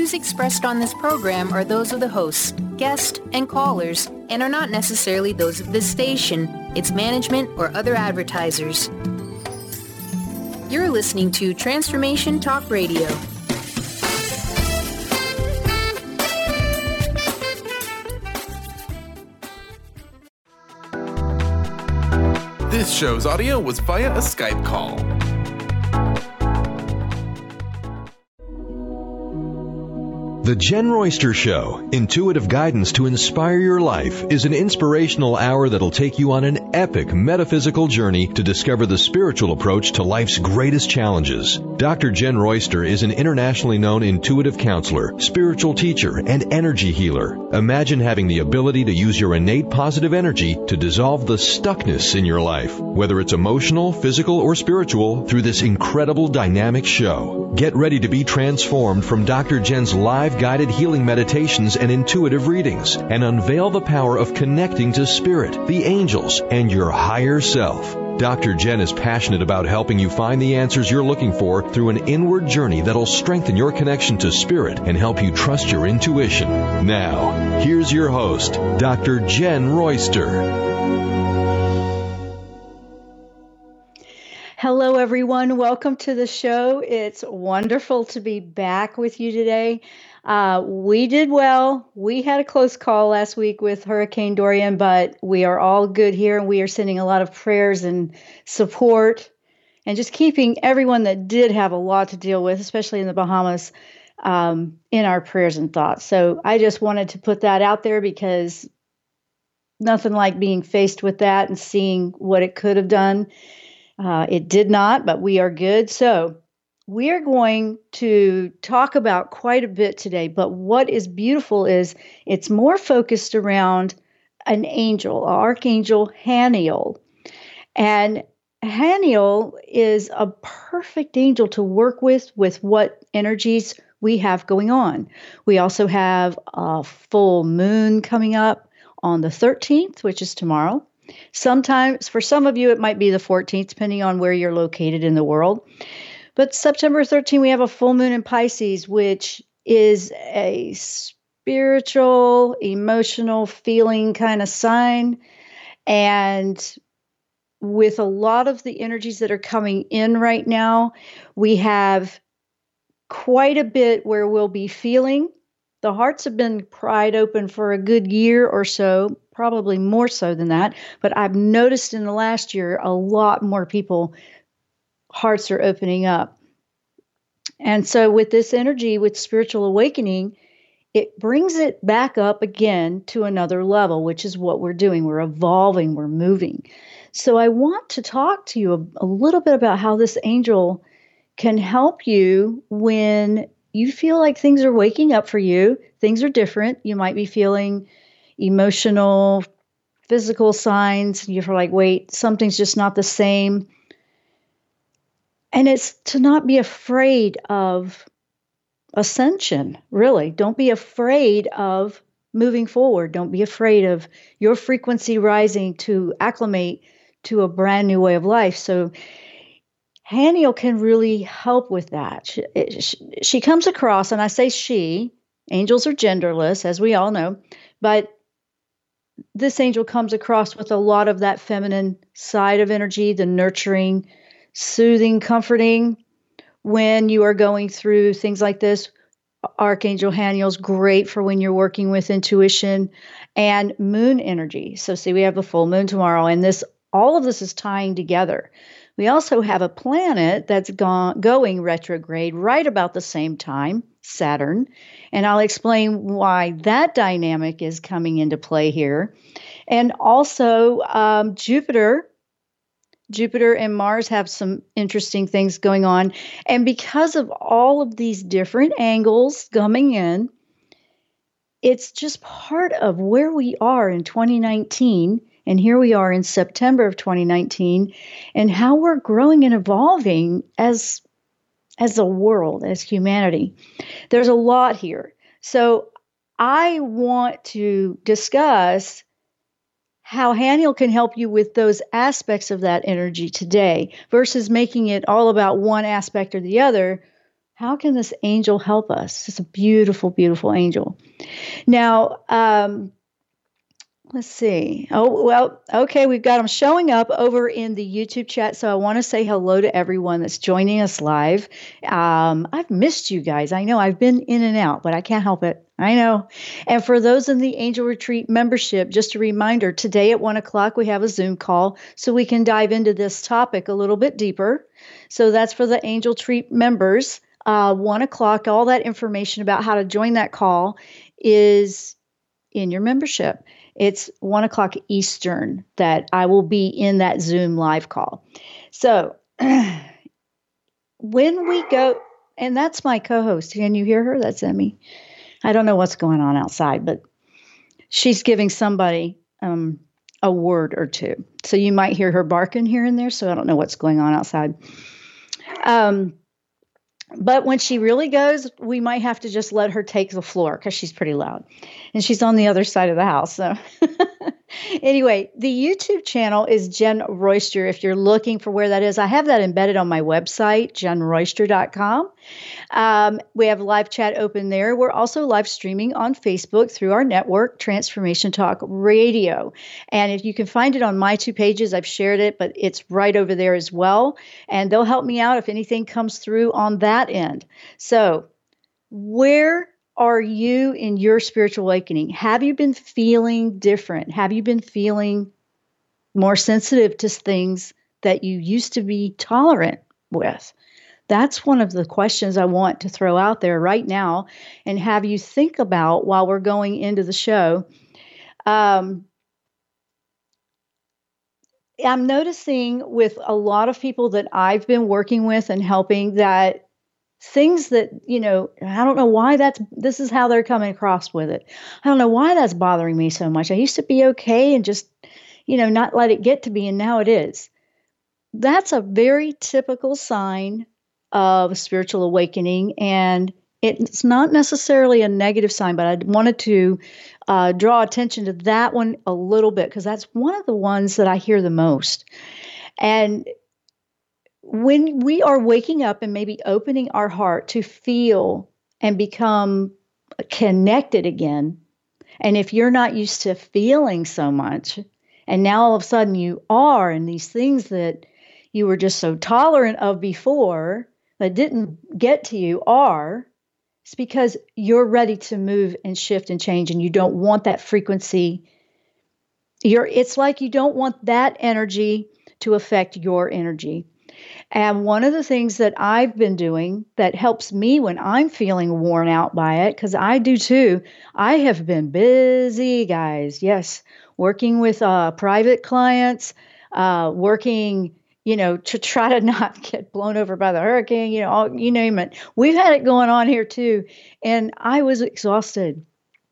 views expressed on this program are those of the hosts, guests, and callers, and are not necessarily those of this station, its management, or other advertisers. You're listening to Transformation Talk Radio. This show's audio was via a Skype call. The Jen Royster Show, intuitive guidance to inspire your life, is an inspirational hour that'll take you on an epic metaphysical journey to discover the spiritual approach to life's greatest challenges. Dr. Jen Royster is an internationally known intuitive counselor, spiritual teacher, and energy healer. Imagine having the ability to use your innate positive energy to dissolve the stuckness in your life, whether it's emotional, physical, or spiritual, through this incredible dynamic show. Get ready to be transformed from Dr. Jen's live guided healing meditations and intuitive readings, and unveil the power of connecting to spirit, the angels, and your higher self. Dr. Jen is passionate about helping you find the answers you're looking for through an inward journey that'll strengthen your connection to spirit and help you trust your intuition. Now, here's your host, Dr. Jen Royster. Hello, everyone. Welcome to the show. It's wonderful to be back with you today. We did well. We had a close call last week with Hurricane Dorian, but we are all good here, and we are sending a lot of prayers and support and just keeping everyone that did have a lot to deal with, especially in the Bahamas, in our prayers and thoughts. So I just wanted to put that out there because nothing like being faced with that and seeing what it could have done. It did not, but we are good. So we are going to talk about quite a bit today, but what is beautiful is it's more focused around an angel, Archangel Haniel. And Haniel is a perfect angel to work with what energies we have going on. We also have a full moon coming up on the 13th, which is tomorrow. Sometimes, for some of you, it might be the 14th, depending on where you're located in the world. But September 13th, we have a full moon in Pisces, which is a spiritual, emotional, feeling kind of sign. And with a lot of the energies that are coming in right now, we have quite a bit where we'll be feeling. The hearts have been pried open for a good year or so, probably more so than that. But I've noticed in the last year, a lot more people, hearts are opening up. And so with this energy, with spiritual awakening, it brings it back up again to another level, which is what we're doing. We're evolving, we're moving. So I want to talk to you a little bit about how this angel can help you when you feel like things are waking up for you. Things are different. You might be feeling emotional, physical signs. You're like, wait, something's just not the same. And it's to not be afraid of ascension, really. Don't be afraid of moving forward. Don't be afraid of your frequency rising to acclimate to a brand new way of life. So Haniel can really help with that. She comes across, and I say she, angels are genderless, as we all know, but this angel comes across with a lot of that feminine side of energy, the nurturing, soothing, comforting. When you are going through things like this, Archangel Haniel's great for when you're working with intuition and moon energy. So see, we have a full moon tomorrow, and all of this is tying together. We also have a planet that's going retrograde right about the same time, Saturn, and I'll explain why that dynamic is coming into play here. And also Jupiter and Mars have some interesting things going on. And because of all of these different angles coming in, it's just part of where we are in 2019. And here we are in September of 2019, and how we're growing and evolving as a world, as humanity. There's a lot here. So I want to discuss how Haniel can help you with those aspects of that energy today versus making it all about one aspect or the other. How can this angel help us? It's a beautiful, beautiful angel. Now, let's see. Oh, well, okay, we've got them showing up over in the YouTube chat. So I want to say hello to everyone that's joining us live. I've missed you guys. I know I've been in and out, but I can't help it. I know. And for those in the Angel Retreat membership, just a reminder, today at 1:00, we have a Zoom call so we can dive into this topic a little bit deeper. So that's for the Angel Retreat members. 1:00, all that information about how to join that call is in your membership. It's 1:00 Eastern that I will be in that Zoom live call. So when we go, and that's my co-host. Can you hear her? That's Emmy. I don't know what's going on outside, but she's giving somebody a word or two. So you might hear her barking here and there. So I don't know what's going on outside. But when she really goes, we might have to just let her take the floor because she's pretty loud. And she's on the other side of the house. So anyway, the YouTube channel is Jen Royster. If you're looking for where that is, I have that embedded on my website, jenroyster.com. We have live chat open there. We're also live streaming on Facebook through our network, Transformation Talk Radio. And if you can find it on my 2 pages, I've shared it, but it's right over there as well. And they'll help me out if anything comes through on that end. So where are you in your spiritual awakening? Have you been feeling different? Have you been feeling more sensitive to things that you used to be tolerant with? That's one of the questions I want to throw out there right now and have you think about while we're going into the show. I'm noticing with a lot of people that I've been working with and helping that things that, I don't know why this is how they're coming across with it. I don't know why that's bothering me so much. I used to be okay and just, not let it get to me. And now it is. That's a very typical sign of spiritual awakening. And it's not necessarily a negative sign, but I wanted to draw attention to that one a little bit because that's one of the ones that I hear the most. And when we are waking up and maybe opening our heart to feel and become connected again, and if you're not used to feeling so much, and now all of a sudden you are, and these things that you were just so tolerant of before that didn't get to you are, it's because you're ready to move and shift and change, and you don't want that frequency. It's like you don't want that energy to affect your energy. And one of the things that I've been doing that helps me when I'm feeling worn out by it, because I do too, I have been busy, guys. Yes, working with private clients, working, to try to not get blown over by the hurricane, you name it. We've had it going on here too. And I was exhausted.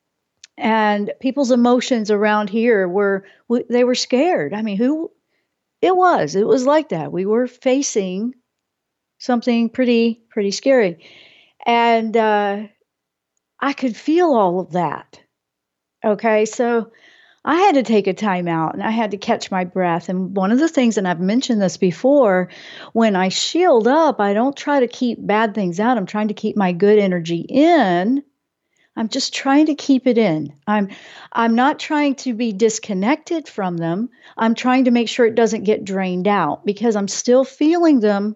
And people's emotions around here they were scared. I mean, it was like that. We were facing something pretty scary. And I could feel all of that. Okay, so I had to take a time out and I had to catch my breath. And one of the things, and I've mentioned this before, when I shield up, I don't try to keep bad things out. I'm trying to keep my good energy in. I'm just trying to keep it in. I'm not trying to be disconnected from them. I'm trying to make sure it doesn't get drained out because I'm still feeling them.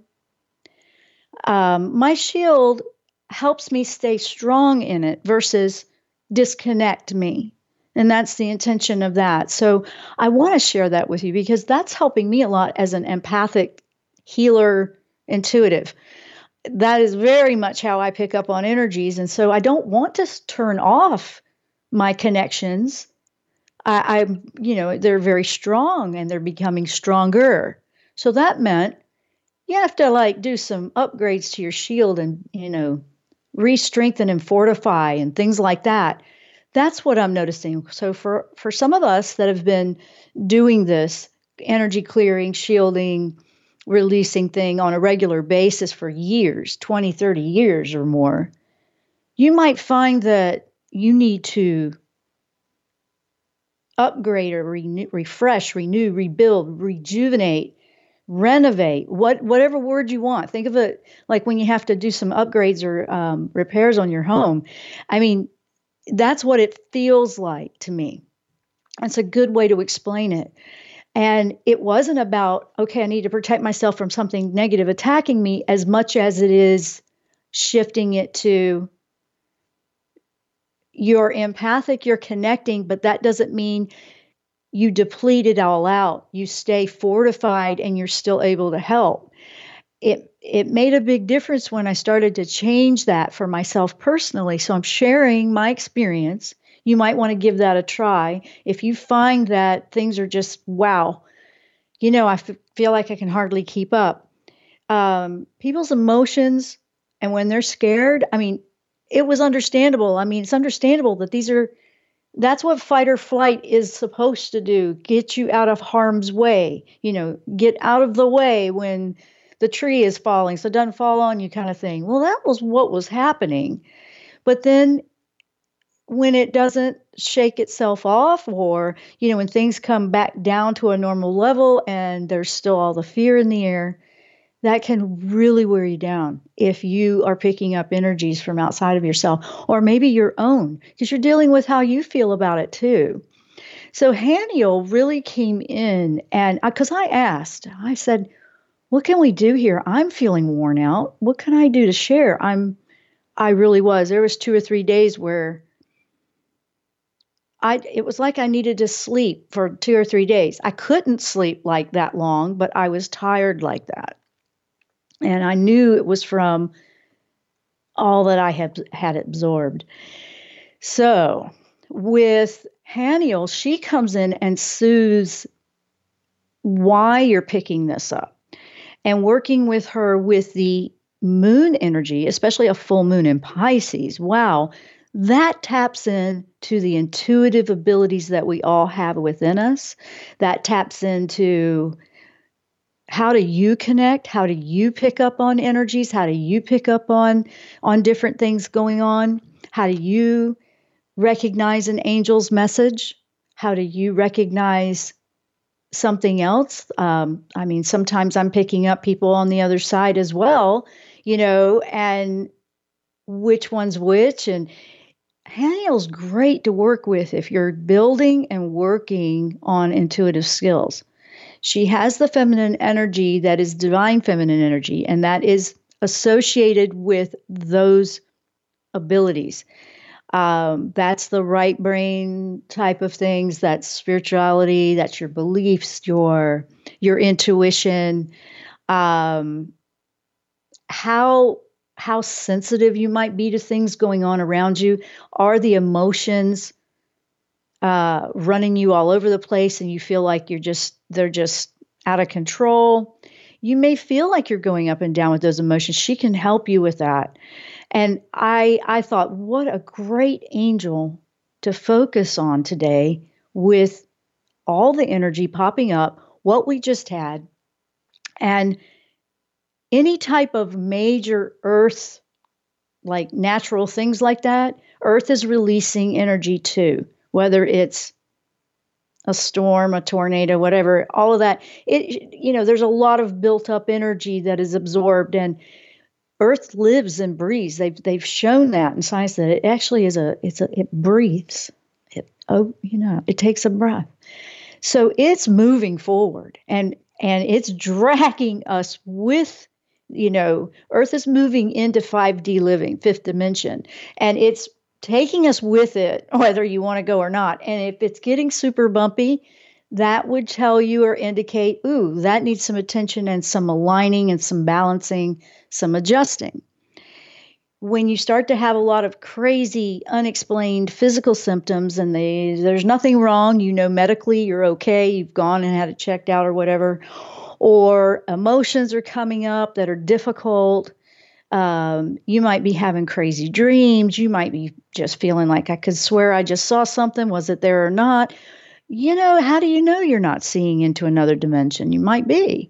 My shield helps me stay strong in it versus disconnect me. And that's the intention of that. So I want to share that with you because that's helping me a lot as an empathic healer, intuitive. That is very much how I pick up on energies. And so I don't want to turn off my connections. They're very strong and they're becoming stronger. So that meant you have to do some upgrades to your shield and, re-strengthen and fortify and things like that. That's what I'm noticing. So for some of us that have been doing this energy clearing, shielding, releasing thing on a regular basis for years, 20, 30 years or more, you might find that you need to upgrade or refresh, renew, rebuild, rejuvenate, renovate, whatever word you want. Think of it like when you have to do some upgrades or repairs on your home. I mean, that's what it feels like to me. That's a good way to explain it. And it wasn't about, okay, I need to protect myself from something negative attacking me, as much as it is shifting it to, you're empathic, you're connecting, but that doesn't mean you deplete it all out. You stay fortified and you're still able to help. It made a big difference when I started to change that for myself personally. So I'm sharing my experience. You might want to give that a try. If you find that things are just, wow, I feel like I can hardly keep up. People's emotions, and when they're scared, I mean, it was understandable. I mean, it's understandable that that's what fight or flight is supposed to do. Get you out of harm's way, get out of the way when the tree is falling so it doesn't fall on you, kind of thing. Well, that was what was happening. But then when it doesn't shake itself off, or, when things come back down to a normal level and there's still all the fear in the air, that can really wear you down if you are picking up energies from outside of yourself, or maybe your own, because you're dealing with how you feel about it too. So Haniel really came in, and because I said, what can we do here? I'm feeling worn out. What can I do to share? I really was. There was 2 or 3 days where it was like I needed to sleep for 2 or 3 days. I couldn't sleep like that long, but I was tired like that. And I knew it was from all that I had absorbed. So with Haniel, she comes in and soothes why you're picking this up. And working with her with the moon energy, especially a full moon in Pisces, wow, that taps into the intuitive abilities that we all have within us. That taps into, how do you connect? How do you pick up on energies? How do you pick up on different things going on? How do you recognize an angel's message? How do you recognize something else? I mean, sometimes I'm picking up people on the other side as well, and which one's which. And Haniel's great to work with if you're building and working on intuitive skills. She has the feminine energy that is divine feminine energy, and that is associated with those abilities. That's the right brain type of things. That's spirituality. That's your beliefs, your intuition. How sensitive you might be to things going on around you. Are the emotions running you all over the place, and you feel like they're just out of control? You may feel like you're going up and down with those emotions. She can help you with that. And I thought, what a great angel to focus on today, with all the energy popping up, what we just had, and any type of major earth, like natural things like that. Earth is releasing energy too, whether it's a storm, a tornado, whatever, all of that. There's a lot of built up energy that is absorbed, and Earth lives and breathes. They've shown that in science, that it actually it breathes. It takes a breath. So it's moving forward, and it's dragging us with, Earth is moving into 5D living, fifth dimension, and it's taking us with it, whether you want to go or not. And if it's getting super bumpy, that would tell you or indicate, ooh, that needs some attention and some aligning and some balancing, some adjusting. When you start to have a lot of crazy, unexplained physical symptoms, and there's nothing wrong, medically you're okay, you've gone and had it checked out or whatever, or emotions are coming up that are difficult, you might be having crazy dreams, you might be just feeling like, I could swear I just saw something, was it there or not? How do you know you're not seeing into another dimension? You might be.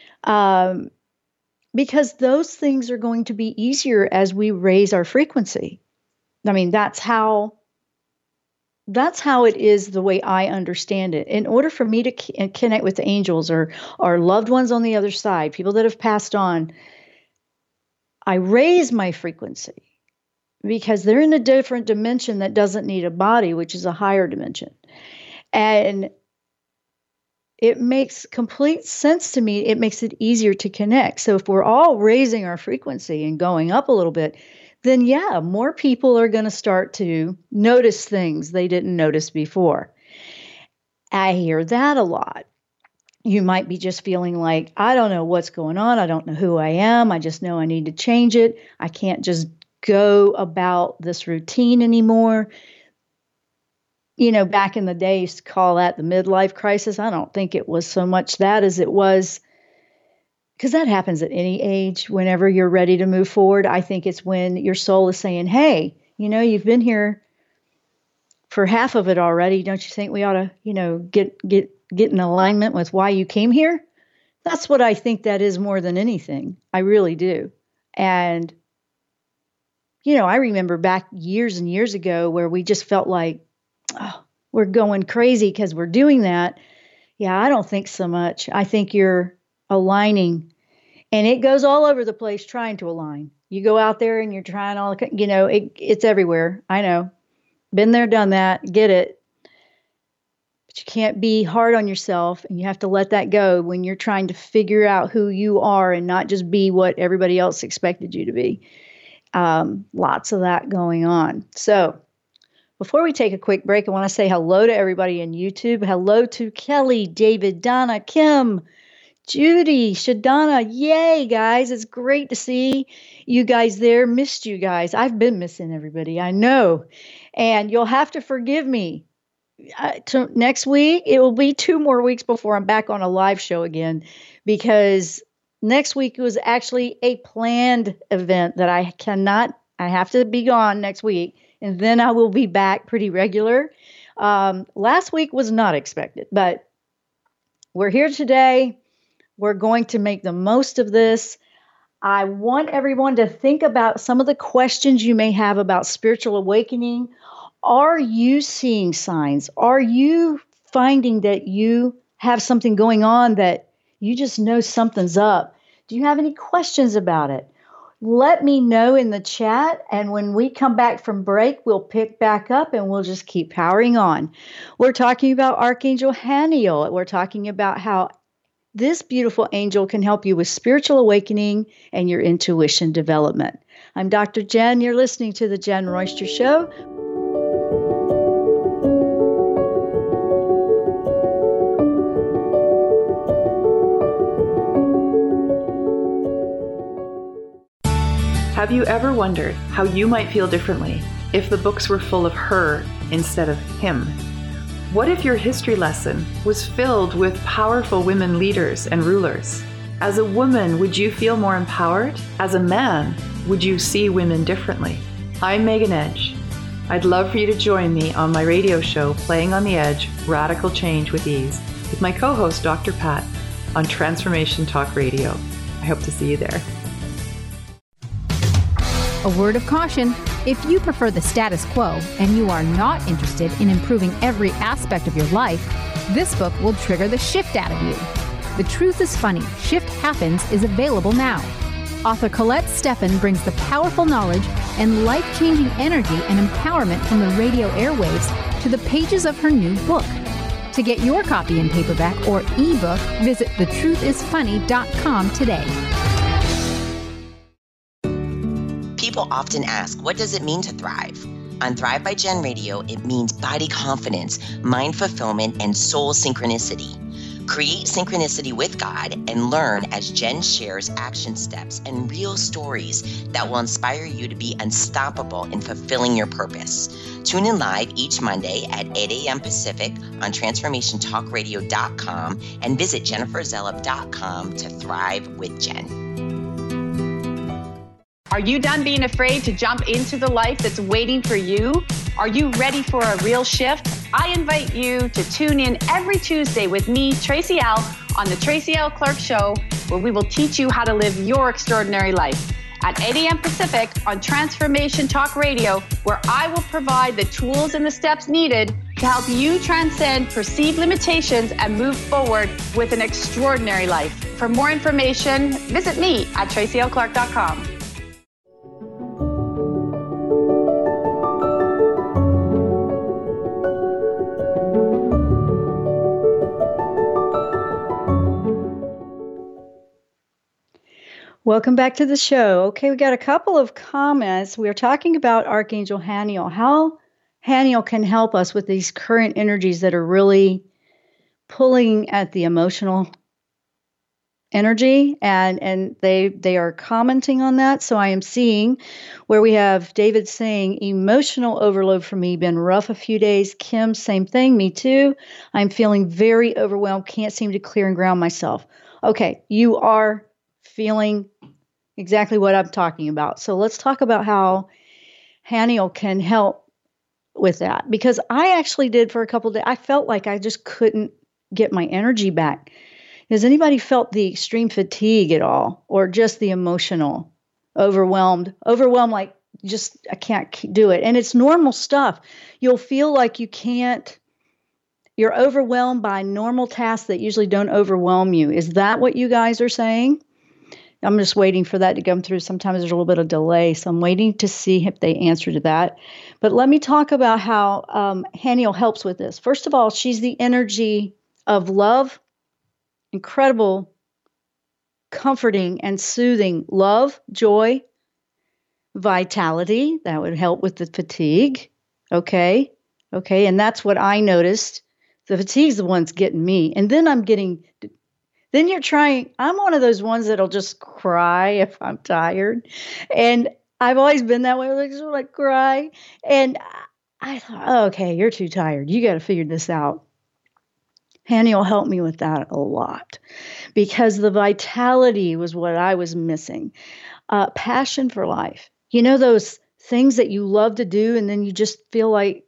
Because those things are going to be easier as we raise our frequency. I mean, that's how that's how it is, the way I understand it. In order for me to connect with the angels or loved ones on the other side, people that have passed on, I raise my frequency because they're in a different dimension that doesn't need a body, which is a higher dimension. And it makes complete sense to me. It makes it easier to connect. So if we're all raising our frequency and going up a little bit, then yeah, more people are going to start to notice things they didn't notice before. I hear that a lot. You might be just feeling like, I don't know what's going on. I don't know who I am. I just know I need to change it. I can't just go about this routine anymore. You know, back in the day, I used to call that the midlife crisis. I don't think it was so much that as it was, because that happens at any age, whenever you're ready to move forward. I think it's when your soul is saying, hey, you know, you've been here for half of it already. Don't you think we ought to, you know, get in alignment with why you came here? That's what I think that is more than anything. I really do. And, you know, I remember back years and years ago where we just felt like, oh, we're going crazy because we're doing that. Yeah, I don't think so much. I think you're aligning, and it goes all over the place trying to align. You go out there and you're trying all, you know, it's everywhere. I know. Been there, done that, get it. But you can't be hard on yourself, and you have to let that go when you're trying to figure out who you are and not just be what everybody else expected you to be. Lots of that going on. So before we take a quick break, I want to say hello to everybody in YouTube. Hello to Kelly, David, Donna, Kim, Judy, Shadana. Yay, guys. It's great to see you guys there. Missed you guys. I've been missing everybody. I know. And you'll have to forgive me. Next week, it will be 2 more weeks before I'm back on a live show again, because next week was actually a planned event that I have to be gone next week. And then I will be back pretty regular. Last week was not expected, but we're here today. We're going to make the most of this. I want everyone to think about some of the questions you may have about spiritual awakening. Are you seeing signs? Are you finding that you have something going on that you just know something's up? Do you have any questions about it? Let me know in the chat, and when we come back from break, we'll pick back up and we'll just keep powering on. We're talking about Archangel Haniel. We're talking about how this beautiful angel can help you with spiritual awakening and your intuition development. I'm Dr. Jen. You're listening to The Jen Royster Show. Have you ever wondered how you might feel differently if the books were full of her instead of him? What if your history lesson was filled with powerful women leaders and rulers? As a woman, would you feel more empowered? As a man, would you see women differently? I'm Megan Edge. I'd love for you to join me on my radio show, Playing on the Edge, Radical Change with Ease, with my co-host, Dr. Pat, on Transformation Talk Radio. I hope to see you there. A word of caution, if you prefer the status quo and you are not interested in improving every aspect of your life, this book will trigger the shift out of you. The Truth is Funny, Shift Happens is available now. Author Colette Steffen brings the powerful knowledge and life-changing energy and empowerment from the radio airwaves to the pages of her new book. To get your copy in paperback or ebook, visit thetruthисfunny.com today. People often ask, what does it mean to thrive? On Thrive by Jen Radio, it means body confidence, mind fulfillment, and soul synchronicity. Create synchronicity with God and learn as Jen shares action steps and real stories that will inspire you to be unstoppable in fulfilling your purpose. Tune in live each Monday at 8 a.m. Pacific on TransformationTalkRadio.com and visit JenniferZellup.com to thrive with Jen. Are you done being afraid to jump into the life that's waiting for you? Are you ready for a real shift? I invite you to tune in every Tuesday with me, Tracy L., on the Tracy L. Clark Show, where we will teach you how to live your extraordinary life. at 8 a.m. Pacific on Transformation Talk Radio, where I will provide the tools and the steps needed to help you transcend perceived limitations and move forward with an extraordinary life. For more information, visit me at TracyLClark.com. Welcome back to the show. Okay, we got a couple of comments. We are talking about Archangel Haniel, how Haniel can help us with these current energies that are really pulling at the emotional energy, and they are commenting on that. So I am seeing where we have David saying, emotional overload for me, been rough a few days. Kim, same thing, me too. I'm feeling very overwhelmed, can't seem to clear and ground myself. Okay, you are feeling exactly what I'm talking about. So let's talk about how Haniel can help with that, because I actually did for a couple of days. I felt like I just couldn't get my energy back. Has anybody felt the extreme fatigue at all, or just the emotional overwhelmed, like just, I can't do it. And it's normal stuff. You'll feel like you're overwhelmed by normal tasks that usually don't overwhelm you. Is that what you guys are saying? I'm just waiting for that to come through. Sometimes there's a little bit of delay, so I'm waiting to see if they answer to that. But let me talk about how Haniel helps with this. First of all, she's the energy of love, incredible, comforting, and soothing love, joy, vitality. That would help with the fatigue. Okay, and that's what I noticed. The fatigue's the one's getting me. And then I'm one of those ones that'll just cry if I'm tired. And I've always been that way. Like cry. And I thought, okay, you're too tired. You got to figure this out. Haniel helped me with that a lot, because the vitality was what I was missing. Passion for life. You know, those things that you love to do, and then you just feel like,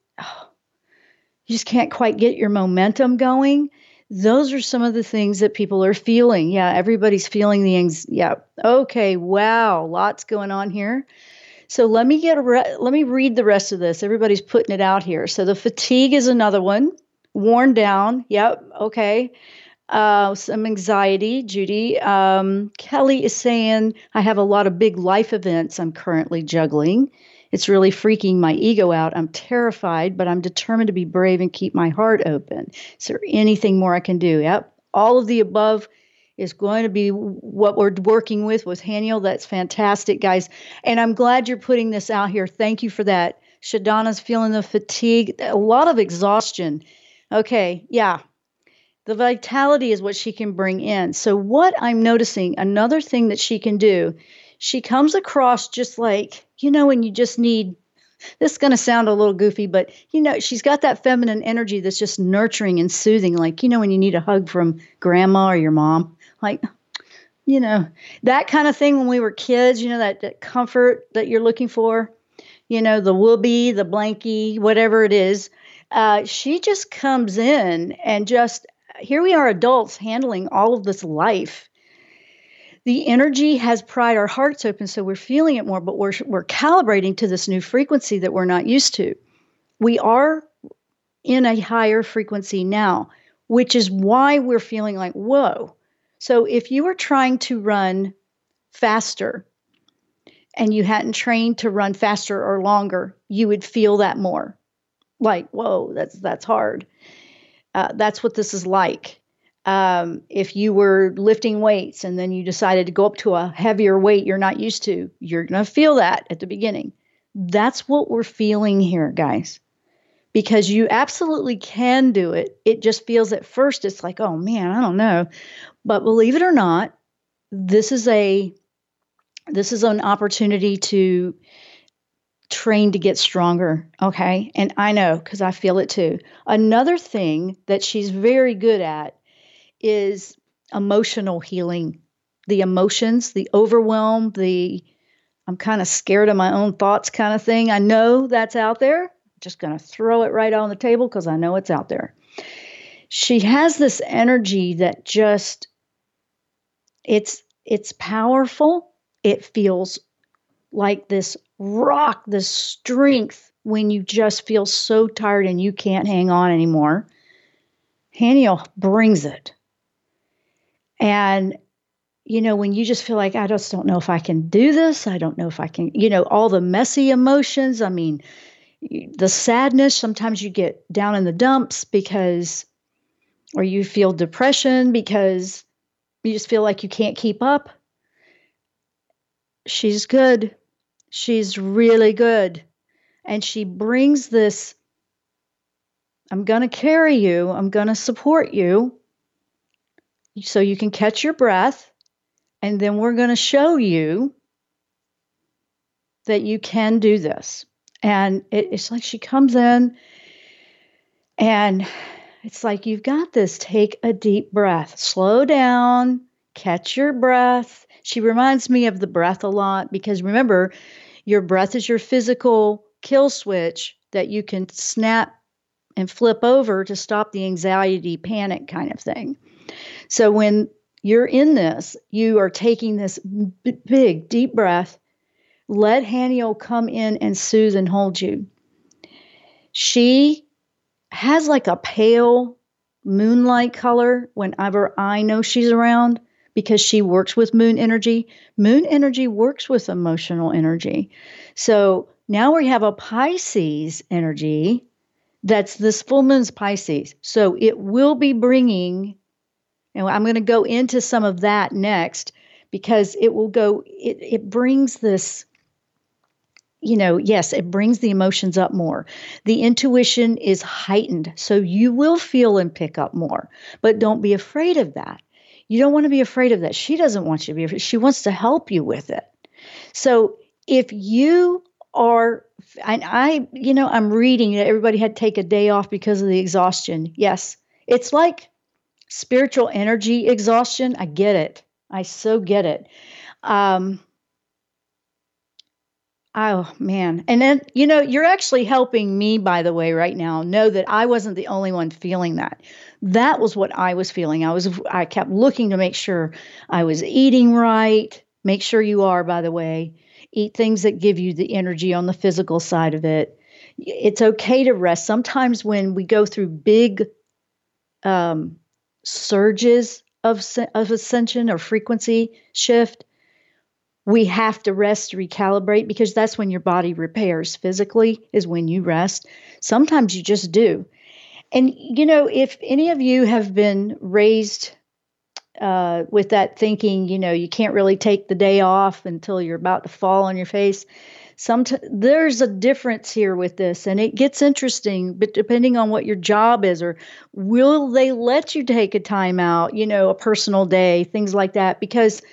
you just can't quite get your momentum going. Those are some of the things that people are feeling. Yeah, everybody's feeling yeah. Okay, wow, lots going on here. So let me read the rest of this. Everybody's putting it out here. So the fatigue is another one. Worn down. Yep. Okay. Some anxiety. Judy. Kelly is saying, I have a lot of big life events I'm currently juggling. It's really freaking my ego out. I'm terrified, but I'm determined to be brave and keep my heart open. Is there anything more I can do? Yep. All of the above is going to be what we're working with Haniel. That's fantastic, guys. And I'm glad you're putting this out here. Thank you for that. Shadana's feeling the fatigue, a lot of exhaustion. Okay. Yeah. The vitality is what she can bring in. So what I'm noticing, another thing that she can do, she comes across just like, when you just need, this is going to sound a little goofy, but, she's got that feminine energy that's just nurturing and soothing. Like, when you need a hug from grandma or your mom, like, that kind of thing when we were kids, that comfort that you're looking for, the whoopee, the blankie, whatever it is. She just comes in and just, here we are adults handling all of this life. The energy has pried our hearts open, so we're feeling it more, but we're calibrating to this new frequency that we're not used to. We are in a higher frequency now, which is why we're feeling like, whoa. So if you were trying to run faster and you hadn't trained to run faster or longer, you would feel that more. Like, whoa, that's hard. That's what this is like. If you were lifting weights and then you decided to go up to a heavier weight you're not used to, you're going to feel that at the beginning. That's what we're feeling here, guys, because you absolutely can do it. It just feels at first, it's like, oh man, I don't know. But believe it or not, this is an opportunity to train to get stronger. Okay. And I know, because I feel it too. Another thing that she's very good at is emotional healing. The emotions, the overwhelm, I'm kind of scared of my own thoughts kind of thing. I know that's out there. I'm just going to throw it right on the table because I know it's out there. She has this energy that just, it's powerful. It feels like this rock, this strength when you just feel so tired and you can't hang on anymore. Haniel brings it. And, when you just feel like, I just don't know if I can do this. I don't know if I can, all the messy emotions. I mean, the sadness, sometimes you get down in the dumps or you feel depression because you just feel like you can't keep up. She's good. She's really good. And she brings this, I'm going to carry you. I'm going to support you so you can catch your breath. And then we're going to show you that you can do this. And it's like she comes in and it's like, you've got this. Take a deep breath. Slow down. Catch your breath. She reminds me of the breath a lot because remember, your breath is your physical kill switch that you can snap and flip over to stop the anxiety, panic kind of thing. So when you're in this, you are taking this big, deep breath. Let Haniel come in and soothe and hold you. She has like a pale moonlight color whenever I know she's around because she works with moon energy. Moon energy works with emotional energy. So now we have a Pisces energy that's this full moon's Pisces. So it will be bringing, and I'm going to go into some of that next because it brings this, yes, it brings the emotions up more. The intuition is heightened. So you will feel and pick up more, but don't be afraid of that. You don't want to be afraid of that. She doesn't want you to be afraid. She wants to help you with it. So if you are, and I'm reading that everybody had to take a day off because of the exhaustion. Yes, it's like spiritual energy exhaustion. I get it. I so get it. Oh, man. And then, you're actually helping me, by the way, right now, know that I wasn't the only one feeling that. That was what I was feeling. I kept looking to make sure I was eating right. Make sure you are, by the way. Eat things that give you the energy on the physical side of it. It's okay to rest. Sometimes when we go through big surges of ascension or frequency shift, we have to rest to recalibrate because that's when your body repairs physically is when you rest. Sometimes you just do. And, if any of you have been raised with that thinking, you can't really take the day off until you're about to fall on your face. There's a difference here with this, and it gets interesting, but depending on what your job is, or will they let you take a time out, a personal day, things like that, because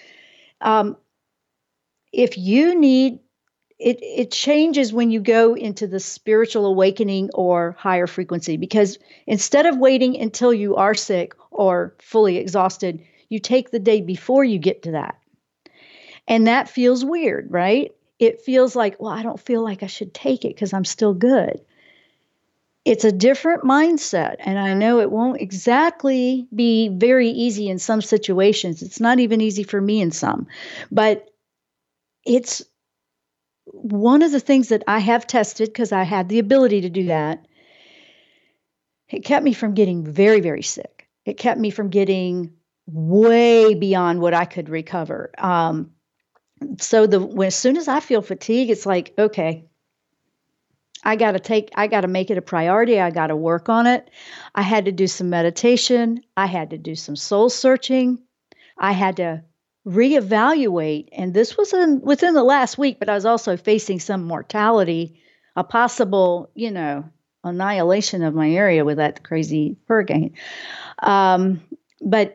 if you need, it changes when you go into the spiritual awakening or higher frequency, because instead of waiting until you are sick or fully exhausted, you take the day before you get to that. And that feels weird, right? It feels like, well, I don't feel like I should take it because I'm still good. It's a different mindset. And I know it won't exactly be very easy in some situations. It's not even easy for me in some. But it's one of the things that I have tested because I had the ability to do that. It kept me from getting very, very sick. It kept me from getting way beyond what I could recover. So as soon as I feel fatigue, it's like, okay, I got to make it a priority. I got to work on it. I had to do some meditation. I had to do some soul searching. I had to reevaluate. And this was within the last week, but I was also facing some mortality, a possible, annihilation of my area with that crazy hurricane. But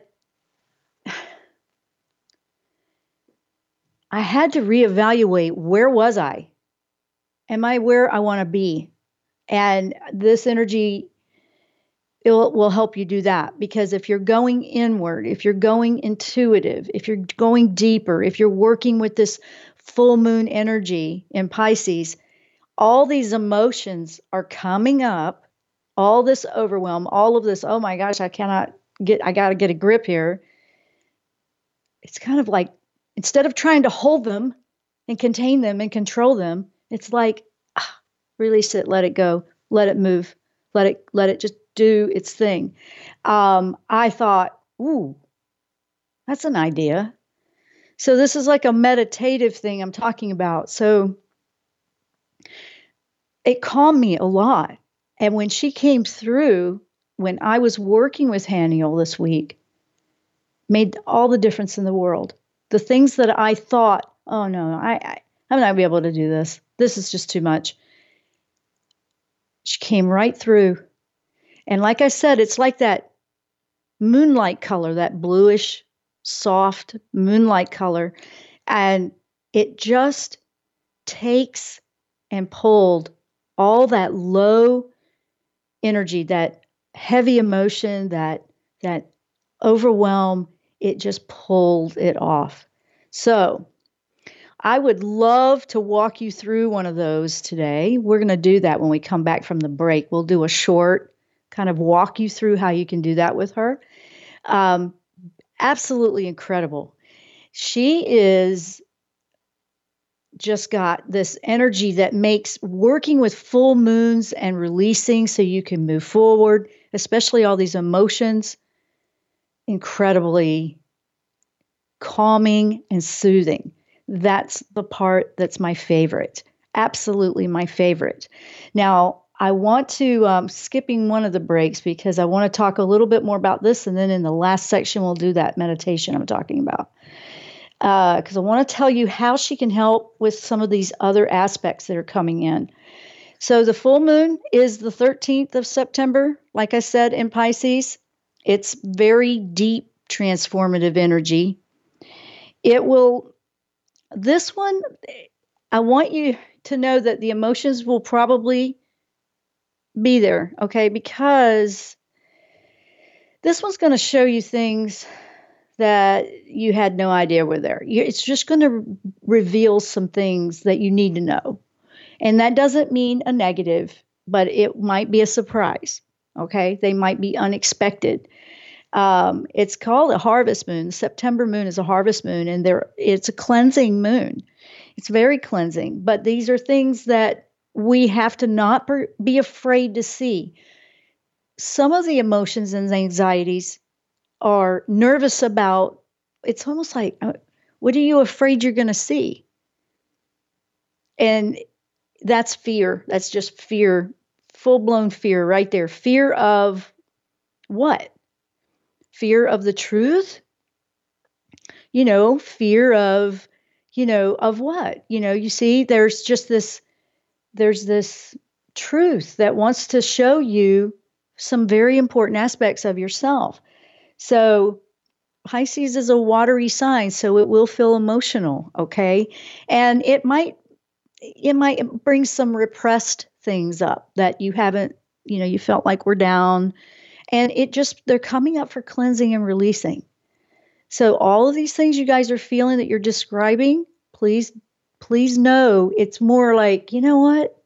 I had to reevaluate, where was I? Am I where I want to be? And this energy, it will help you do that. Because if you're going inward, if you're going intuitive, if you're going deeper, if you're working with this full moon energy in Pisces, all these emotions are coming up, all this overwhelm, all of this, oh my gosh, I got to get a grip here. It's kind of like, instead of trying to hold them and contain them and control them. It's like, release it, let it go, let it move, let it just do its thing. I thought, ooh, that's an idea. So this is like a meditative thing I'm talking about. So it calmed me a lot. And when she came through, when I was working with Haniel this week, made all the difference in the world. The things that I thought, oh no, I'm not gonna be able to do this. This is just too much. She came right through. And like I said, it's like that moonlight color, that bluish, soft moonlight color. And it just takes and pulled all that low energy, that heavy emotion, that overwhelm. It just pulled it off. So I would love to walk you through one of those today. We're going to do that when we come back from the break. We'll do a short kind of walk you through how you can do that with her. Absolutely incredible. She is just got this energy that makes working with full moons and releasing so you can move forward, especially all these emotions, incredibly calming and soothing. That's the part that's my favorite. Absolutely my favorite. Now, I want to, skipping one of the breaks because I want to talk a little bit more about this. And then in the last section, we'll do that meditation I'm talking about. Because I want to tell you how she can help with some of these other aspects that are coming in. So the full moon is the 13th of September, like I said, in Pisces. It's very deep, transformative energy. This one, I want you to know that the emotions will probably be there, okay? Because this one's going to show you things that you had no idea were there. It's just going to reveal some things that you need to know. And that doesn't mean a negative, but it might be a surprise, okay? They might be unexpected. It's called a harvest moon. The September moon is a harvest moon, and it's a cleansing moon. It's very cleansing, but these are things that we have to not be afraid to see. Some of the emotions and anxieties are nervous about. It's almost like, what are you afraid you're going to see? And that's fear. That's just fear, full-blown fear right there. Fear of what? Fear of the truth? Fear of, of what? You see, there's this truth that wants to show you some very important aspects of yourself. So Pisces is a watery sign, so it will feel emotional, okay? And it might bring some repressed things up that you haven't, you felt like were down. And they're coming up for cleansing and releasing. So all of these things you guys are feeling that you're describing, please know it's more like, you know what?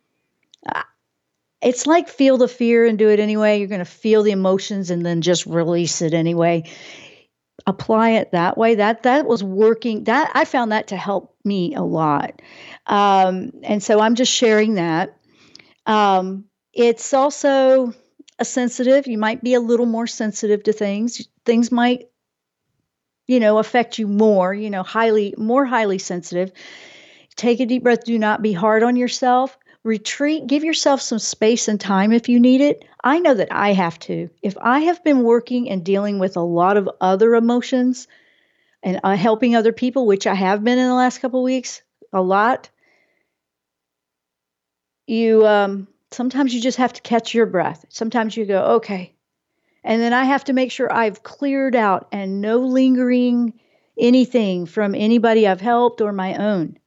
It's like feel the fear and do it anyway. You're going to feel the emotions and then just release it anyway. Apply it that way. That was working. That I found that to help me a lot. And so I'm just sharing that. It's also a sensitive. You might be a little more sensitive to things. Things might, affect you more, more highly sensitive. Take a deep breath. Do not be hard on yourself. Retreat. Give yourself some space and time if you need it. I know that I have to. If I have been working and dealing with a lot of other emotions and helping other people, which I have been in the last couple of weeks, a lot, sometimes you just have to catch your breath. Sometimes you go, okay. And then I have to make sure I've cleared out and no lingering anything from anybody I've helped or my own.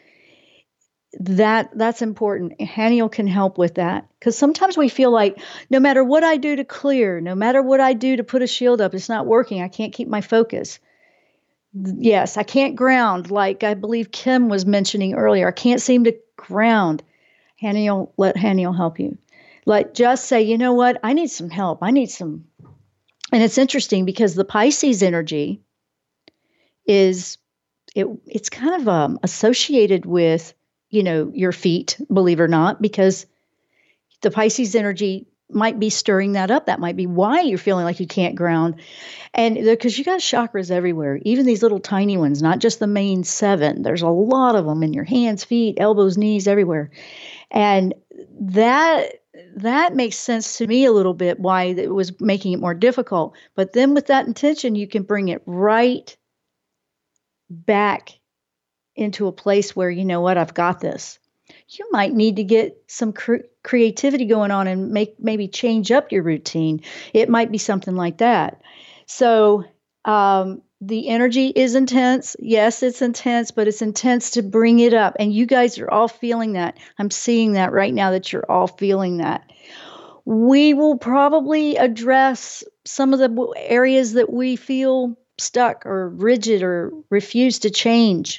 That's important. Haniel can help with that. Because sometimes we feel like no matter what I do to clear, no matter what I do to put a shield up, it's not working. I can't keep my focus. Yes, I can't ground like I believe Kim was mentioning earlier. I can't seem to ground. Let Haniel help you. Just say, you know what? I need some help. And it's interesting because the Pisces energy is it's kind of associated with, your feet, believe it or not, because the Pisces energy might be stirring that up. That might be why you're feeling like you can't ground. And because you got chakras everywhere, even these little tiny ones, not just the main 7. There's a lot of them in your hands, feet, elbows, knees, everywhere. And that makes sense to me a little bit why it was making it more difficult. But then with that intention, you can bring it right back into a place where, you know what, I've got this. You might need to get some creativity going on and maybe change up your routine. It might be something like that. So the energy is intense. Yes, it's intense, but it's intense to bring it up. And you guys are all feeling that. I'm seeing that right now, that you're all feeling that. We will probably address some of the areas that we feel stuck or rigid or refuse to change.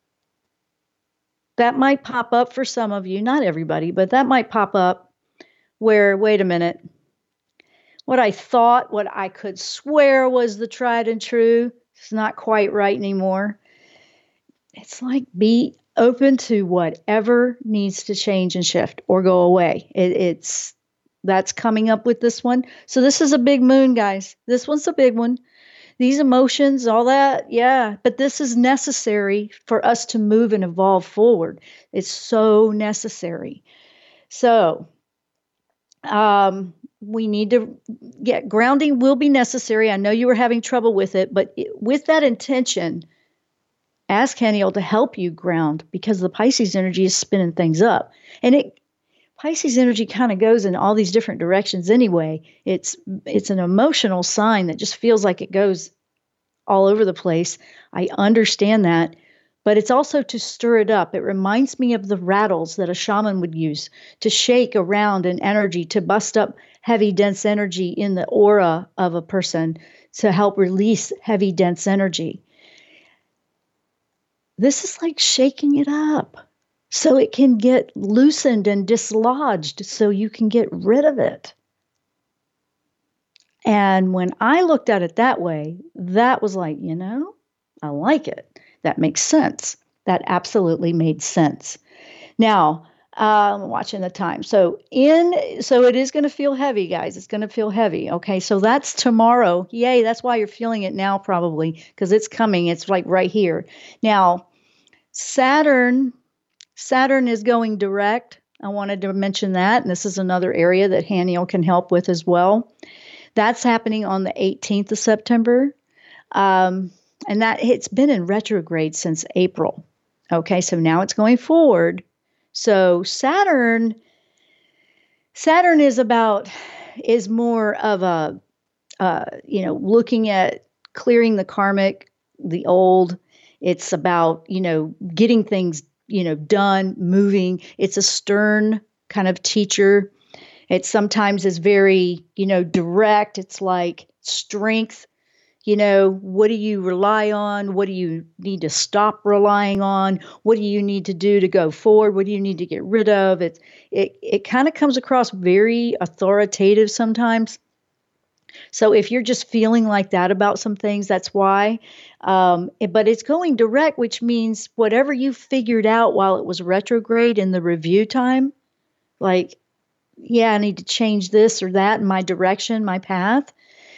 That might pop up for some of you, not everybody, but that might pop up where, wait a minute, what I thought, what I could swear was the tried and true, it's not quite right anymore. It's like, be open to whatever needs to change and shift or go away. That's coming up with this one. So this is a big moon, guys. This one's a big one. These emotions, all that, yeah. But this is necessary for us to move and evolve forward. It's so necessary. So we need to get grounding will be necessary. I know you were having trouble with it, but with that intention, ask Haniel to help you ground, because the Pisces energy is spinning things up. And Pisces energy kind of goes in all these different directions anyway. It's an emotional sign that just feels like it goes all over the place. I understand that, but it's also to stir it up. It reminds me of the rattles that a shaman would use to shake around an energy, to bust up heavy, dense energy in the aura of a person, to help release heavy, dense energy. This is like shaking it up so it can get loosened and dislodged so you can get rid of it. And when I looked at it that way, that was like, I like it. That makes sense. That absolutely made sense. Now, I'm watching the time. So it is going to feel heavy, guys. It's going to feel heavy. Okay, so that's tomorrow. Yay, that's why you're feeling it now probably, because it's coming. It's like right here. Now, Saturn is going direct. I wanted to mention that. And this is another area that Haniel can help with as well. That's happening on the 18th of September. And that it's been in retrograde since April. Okay, so now it's going forward. So Saturn is more of a, looking at clearing the karmic, the old. It's about, getting things, done, moving. It's a stern kind of teacher. It sometimes is very, direct. It's like strength. What do you rely on? What do you need to stop relying on? What do you need to do to go forward? What do you need to get rid of? It kind of comes across very authoritative sometimes. So if you're just feeling like that about some things, that's why. But it's going direct, which means whatever you figured out while it was retrograde in the review time, like, yeah, I need to change this or that in my direction, my path.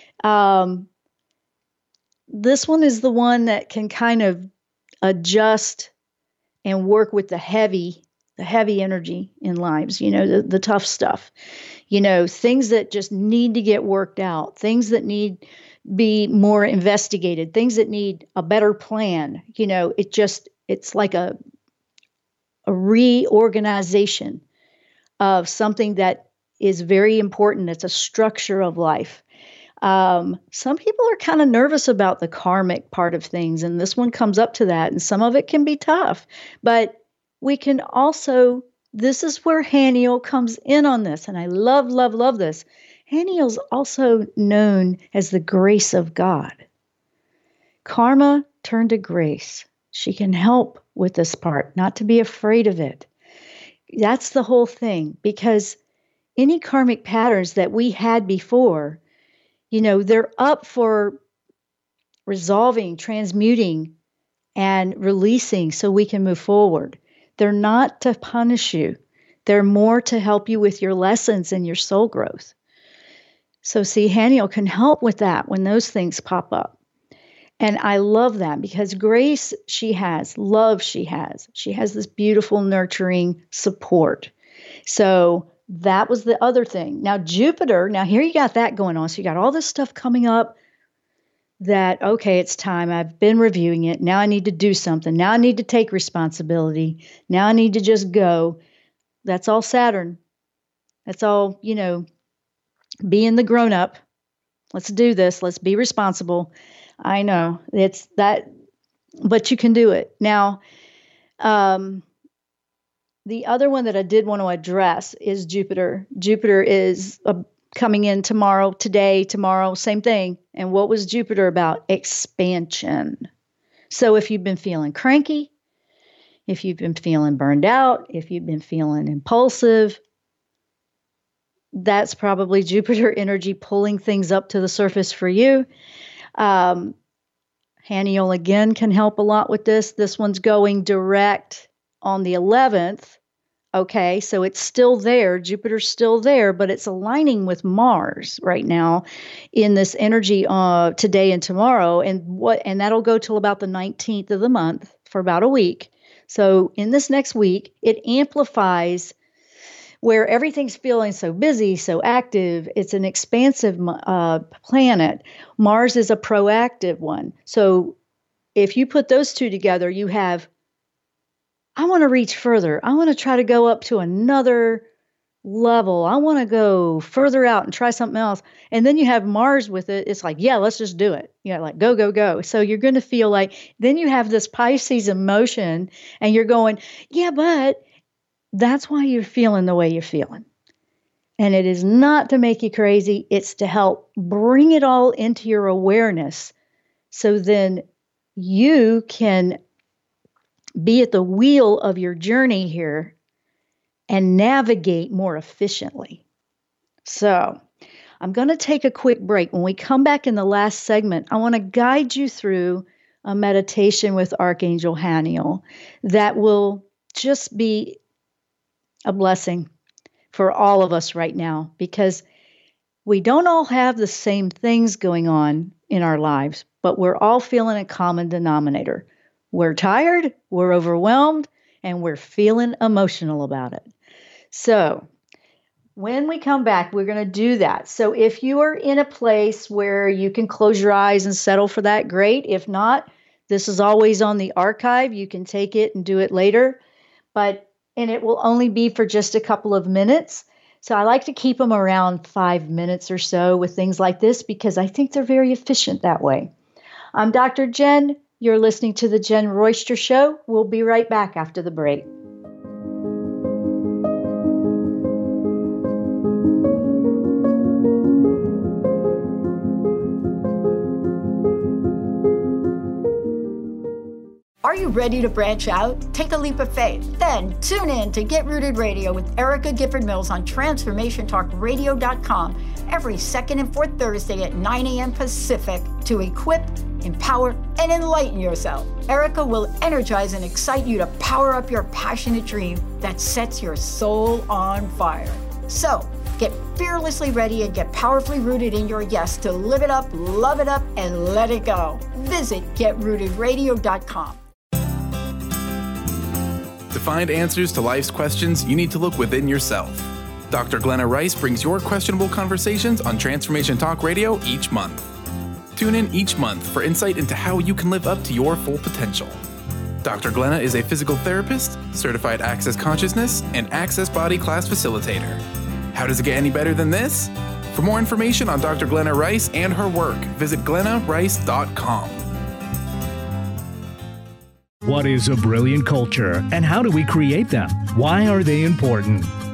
This one is the one that can kind of adjust and work with the heavy energy in lives, the tough stuff, things that just need to get worked out, things that need be more investigated, things that need a better plan. It's like a reorganization of something that is very important. It's a structure of life. Some people are kind of nervous about the karmic part of things, and this one comes up to that, and some of it can be tough, but we can also, this is where Haniel comes in on this, and I love, love, love this. Haniel's also known as the grace of God. Karma turned to grace. She can help with this part, not to be afraid of it. That's the whole thing, because any karmic patterns that we had before, they're up for resolving, transmuting, and releasing so we can move forward. They're not to punish you. They're more to help you with your lessons and your soul growth. So see, Haniel can help with that when those things pop up. And I love that because grace she has, love she has. She has this beautiful, nurturing support. So that was the other thing. Now, Jupiter, now here you got that going on. So you got all this stuff coming up that, okay, it's time. I've been reviewing it. Now I need to do something. Now I need to take responsibility. Now I need to just go. That's all Saturn. That's all, being the grown up. Let's do this. Let's be responsible. I know it's that, but you can do it. Now, the other one that I did want to address is Jupiter. Jupiter is coming in tomorrow, same thing. And what was Jupiter about? Expansion. So if you've been feeling cranky, if you've been feeling burned out, if you've been feeling impulsive, that's probably Jupiter energy pulling things up to the surface for you. Haniel again can help a lot with this. This one's going direct on the 11th. Okay, so it's still there. Jupiter's still there, but it's aligning with Mars right now in this energy today and tomorrow. And that'll go till about the 19th of the month for about a week. So in this next week, it amplifies where everything's feeling so busy, so active. It's an expansive planet. Mars is a proactive one. So if you put those two together, you have, I want to reach further. I want to try to go up to another level. I want to go further out and try something else. And then you have Mars with it. It's like, yeah, let's just do it. Like go, go, go. So you're going to feel like, then you have this Pisces emotion and you're going, yeah, but that's why you're feeling the way you're feeling. And it is not to make you crazy. It's to help bring it all into your awareness. So then you can be at the wheel of your journey here and navigate more efficiently. So I'm going to take a quick break. When we come back in the last segment, I want to guide you through a meditation with Archangel Haniel that will just be a blessing for all of us right now, because we don't all have the same things going on in our lives, but we're all feeling a common denominator. We're tired, we're overwhelmed, and we're feeling emotional about it. So when we come back, we're going to do that. So if you are in a place where you can close your eyes and settle for that, great. If not, this is always on the archive. You can take it and do it later, and it will only be for just a couple of minutes. So I like to keep them around 5 minutes or so with things like this because I think they're very efficient that way. I'm Dr. Jen. You're listening to The Jen Royster Show. We'll be right back after the break. Are you ready to branch out? Take a leap of faith. Then tune in to Get Rooted Radio with Erica Gifford Mills on TransformationTalkRadio.com every second and fourth Thursday at 9 a.m. Pacific to equip, empower, and enlighten yourself. Erica will energize and excite you to power up your passionate dream that sets your soul on fire. So, get fearlessly ready and get powerfully rooted in your yes to live it up, love it up, and let it go. Visit GetRootedRadio.com. To find answers to life's questions, you need to look within yourself. Dr. Glenna Rice brings your questionable conversations on Transformation Talk Radio each month. Tune in each month for insight into how you can live up to your full potential. Dr. Glenna is a physical therapist, certified Access Consciousness, and Access Body Class facilitator. How does it get any better than this? For more information on Dr. Glenna Rice and her work, visit glennarice.com. What is a brilliant culture, and how do we create them? Why are they important?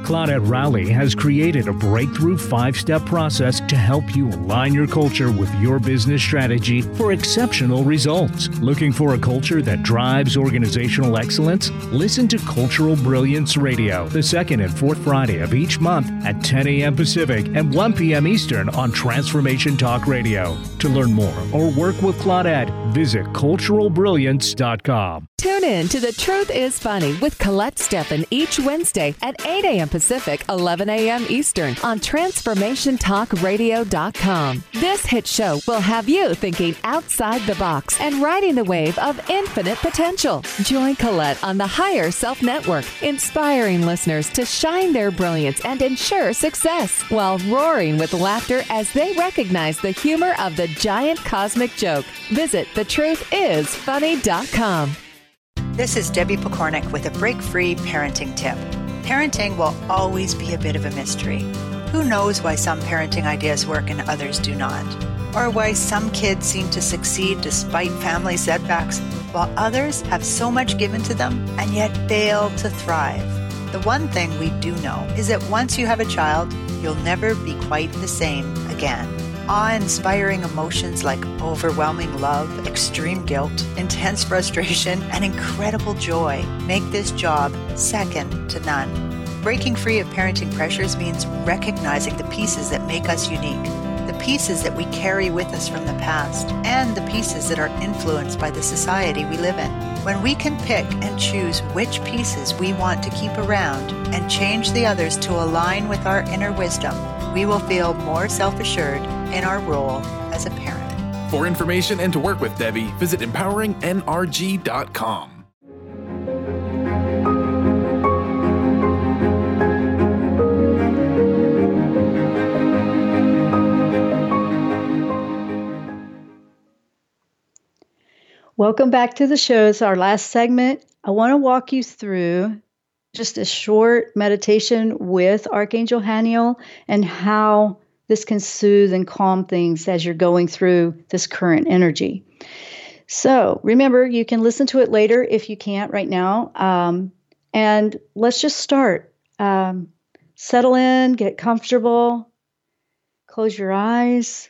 Claudette Rowley has created a breakthrough 5-step process to help you align your culture with your business strategy for exceptional results. Looking for a culture that drives organizational excellence? Listen to Cultural Brilliance Radio, the second and fourth Friday of each month at 10 a.m. Pacific and 1 p.m. Eastern on Transformation Talk Radio. To learn more or work with Claudette, visit culturalbrilliance.com. Tune in to The Truth is Funny with Colette Steffen each Wednesday at 8 a.m. Pacific, 11 a.m. Eastern on TransformationTalkRadio.com. This hit show will have you thinking outside the box and riding the wave of infinite potential. Join Colette on the Higher Self Network, inspiring listeners to shine their brilliance and ensure success while roaring with laughter as they recognize the humor of the giant cosmic joke. Visit thetruthисfunny.com. This is Debbie Pokornik with a break-free parenting tip. Parenting will always be a bit of a mystery. Who knows why some parenting ideas work and others do not? Or why some kids seem to succeed despite family setbacks, while others have so much given to them and yet fail to thrive. The one thing we do know is that once you have a child, you'll never be quite the same again. Awe-inspiring emotions like overwhelming love, extreme guilt, intense frustration, and incredible joy make this job second to none. Breaking free of parenting pressures means recognizing the pieces that make us unique, the pieces that we carry with us from the past, and the pieces that are influenced by the society we live in. When we can pick and choose which pieces we want to keep around and change the others to align with our inner wisdom, we will feel more self-assured in our role as a parent. For information and to work with Debbie, visit empoweringnrg.com. Welcome back to the show. It's our last segment. I want to walk you through just a short meditation with Archangel Haniel and how this can soothe and calm things as you're going through this current energy. So remember, you can listen to it later if you can't right now. And let's just start. Settle in, get comfortable, close your eyes,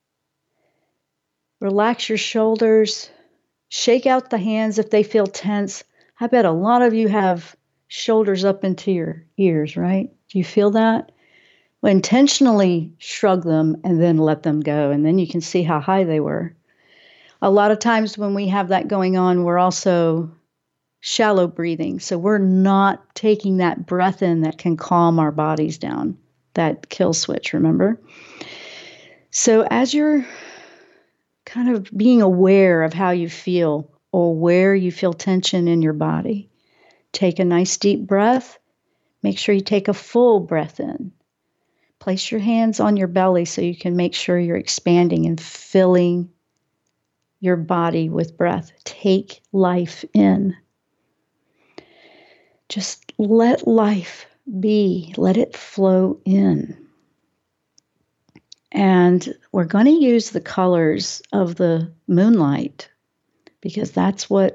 relax your shoulders, shake out the hands if they feel tense. I bet a lot of you have shoulders up into your ears, right? Do you feel that? Well, intentionally shrug them and then let them go, and then you can see how high they were. A lot of times when we have that going on, we're also shallow breathing. So we're not taking that breath in that can calm our bodies down, that kill switch, remember? So as you're kind of being aware of how you feel or where you feel tension in your body, take a nice deep breath. Make sure you take a full breath in. Place your hands on your belly so you can make sure you're expanding and filling your body with breath. Take life in. Just let life be. Let it flow in. And we're going to use the colors of the moonlight because that's the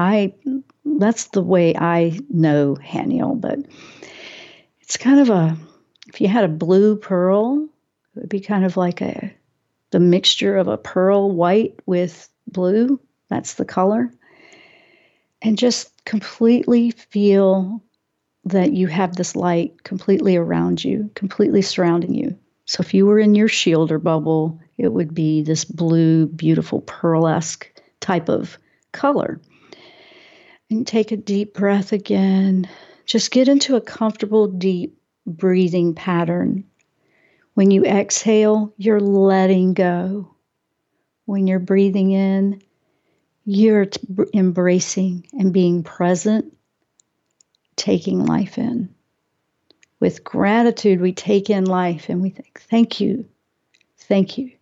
way I know Haniel, but it's kind of if you had a blue pearl, it would be kind of like the mixture of a pearl white with blue. That's the color. And just completely feel that you have this light completely around you, completely surrounding you. So if you were in your shield or bubble, it would be this blue, beautiful pearl-esque type of color. And take a deep breath again. Just get into a comfortable, deep breathing pattern. When you exhale, you're letting go. When you're breathing in, you're embracing and being present, taking life in. With gratitude, we take in life and we think, thank you, thank you.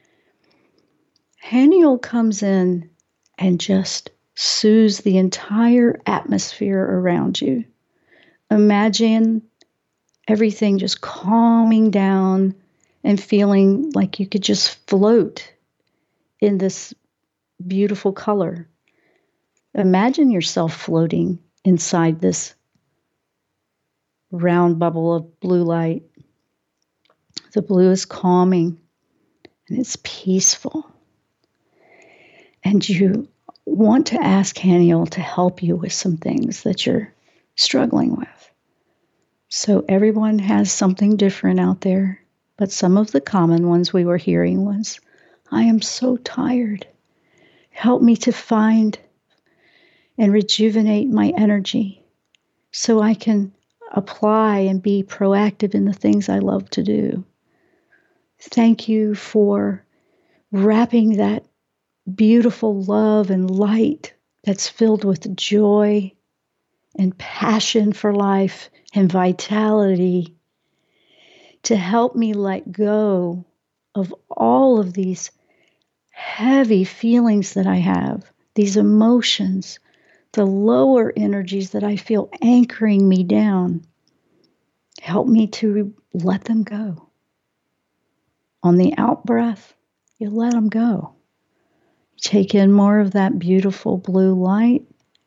Haniel comes in and just soothes the entire atmosphere around you. Imagine everything just calming down and feeling like you could just float in this beautiful color. Imagine yourself floating inside this round bubble of blue light. The blue is calming and it's peaceful. And you want to ask Haniel to help you with some things that you're struggling with. So everyone has something different out there, but some of the common ones we were hearing was, I am so tired. Help me to find and rejuvenate my energy so I can apply and be proactive in the things I love to do. Thank you for wrapping that beautiful love and light that's filled with joy and passion for life and vitality to help me let go of all of these heavy feelings that I have, these emotions, the lower energies that I feel anchoring me down. Help me to let them go. On the out breath, you let them go. Take in more of that beautiful blue light.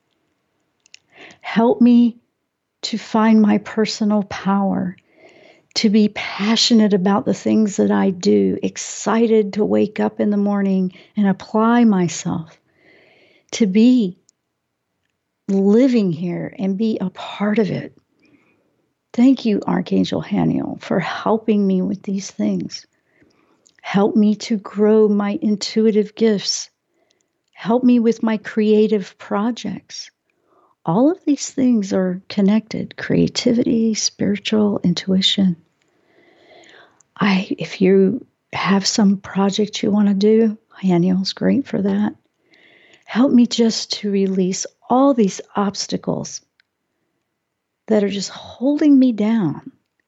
Help me to find my personal power, to be passionate about the things that I do, excited to wake up in the morning and apply myself, to be living here and be a part of it. Thank you, Archangel Haniel, for helping me with these things. Help me to grow my intuitive gifts. Help me with my creative projects. All of these things are connected. Creativity, spiritual, intuition. If you have some project you want to do, Haniel's great for that. Help me just to release all these obstacles that are just holding me down.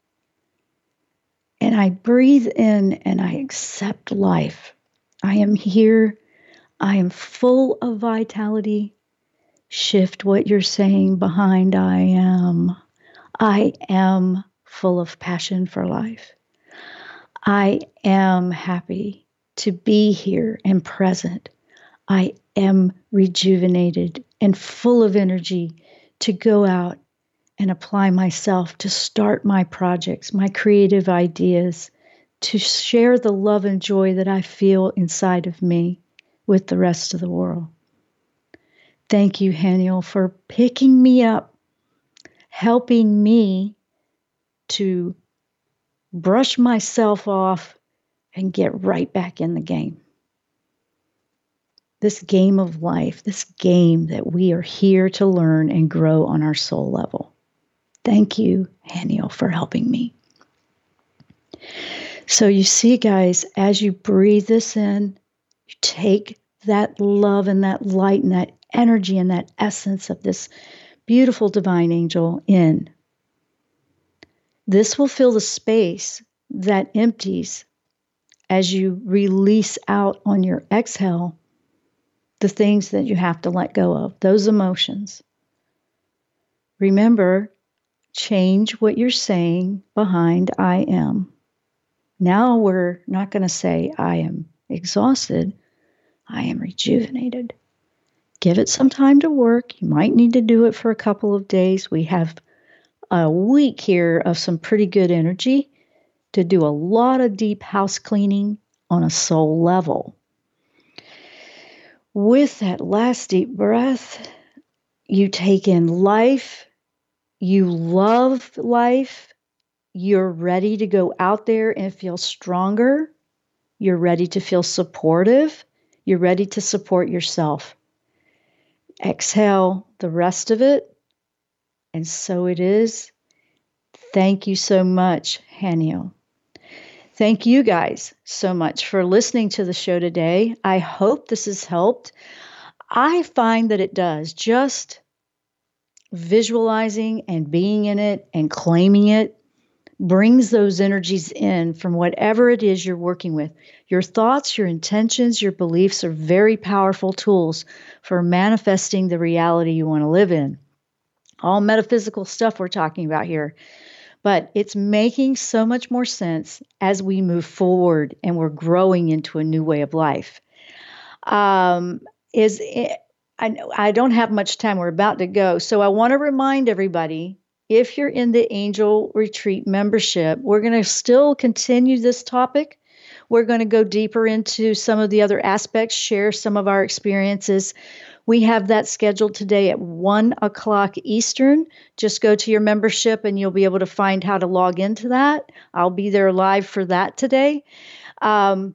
And I breathe in and I accept life. I am here. I am full of vitality. Shift what you're saying behind I am. I am full of passion for life. I am happy to be here and present. I am rejuvenated and full of energy to go out and apply myself to start my projects, my creative ideas, to share the love and joy that I feel inside of me with the rest of the world. Thank you, Haniel, for picking me up, helping me to brush myself off and get right back in the game. This game of life, this game that we are here to learn and grow on our soul level. Thank you, Haniel, for helping me. So you see, guys, as you breathe this in, you take that love and that light and that energy and that essence of this beautiful divine angel in. This will fill the space that empties as you release out on your exhale the things that you have to let go of, those emotions. Remember, change what you're saying behind I am. Now we're not going to say I am exhausted. I am rejuvenated. Give it some time to work. You might need to do it for a couple of days. We have a week here of some pretty good energy to do a lot of deep house cleaning on a soul level. With that last deep breath, you take in life. You love life. You're ready to go out there and feel stronger. You're ready to feel supportive. You're ready to support yourself. Exhale the rest of it. And so it is. Thank you so much, Haniel. Thank you guys so much for listening to the show today. I hope this has helped. I find that it does. Just visualizing and being in it and claiming it brings those energies in from whatever it is you're working with. Your thoughts, your intentions, your beliefs are very powerful tools for manifesting the reality you want to live in. All metaphysical stuff we're talking about here. But it's making so much more sense as we move forward and we're growing into a new way of life. I don't have much time. We're about to go. So I want to remind everybody if you're in the Angel Retreat membership, we're going to still continue this topic. We're going to go deeper into some of the other aspects, share some of our experiences. We have that scheduled today at 1:00 Eastern. Just go to your membership and you'll be able to find how to log into that. I'll be there live for that today. I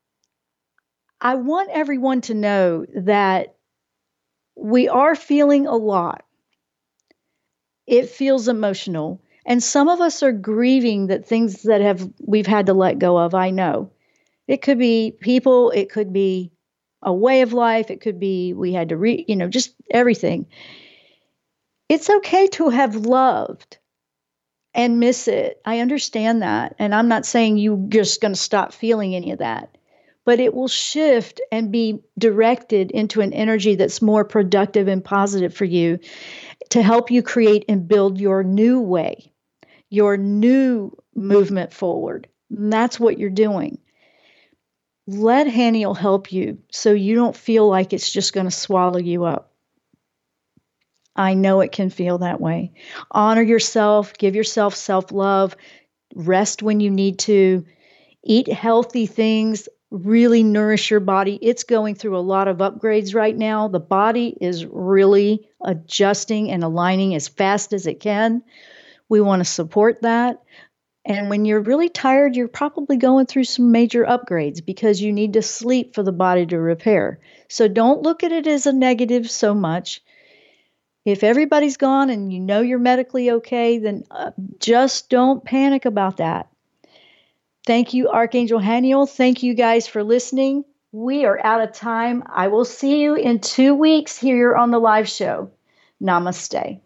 want everyone to know that we are feeling a lot. It feels emotional. And some of us are grieving that things that we've had to let go of. I know. It could be people. It could be a way of life. It could be we had to just everything. It's okay to have loved and miss it. I understand that. And I'm not saying you're just going to stop feeling any of that. But it will shift and be directed into an energy that's more productive and positive for you to help you create and build your new way, your new movement forward. And that's what you're doing. Let Haniel help you so you don't feel like it's just going to swallow you up. I know it can feel that way. Honor yourself, give yourself self-love, rest when you need to, eat healthy things, really nourish your body. It's going through a lot of upgrades right now. The body is really adjusting and aligning as fast as it can. We want to support that. And when you're really tired, you're probably going through some major upgrades because you need to sleep for the body to repair. So don't look at it as a negative so much. If everybody's gone and you know you're medically okay, then just don't panic about that. Thank you, Archangel Haniel. Thank you guys for listening. We are out of time. I will see you in 2 weeks here on the live show. Namaste.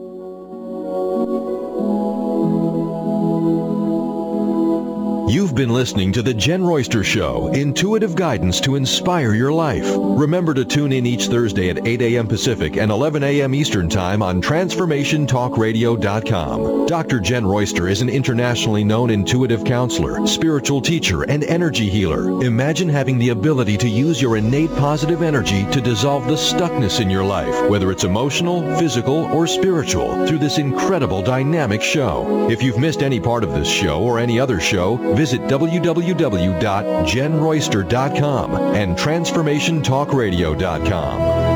You've been listening to The Jen Royster Show, intuitive guidance to inspire your life. Remember to tune in each Thursday at 8 a.m. Pacific and 11 a.m. Eastern Time on TransformationTalkRadio.com. Dr. Jen Royster is an internationally known intuitive counselor, spiritual teacher, and energy healer. Imagine having the ability to use your innate positive energy to dissolve the stuckness in your life, whether it's emotional, physical, or spiritual, through this incredible dynamic show. If you've missed any part of this show or any other show, visit www.jenroyster.com and TransformationTalkRadio.com.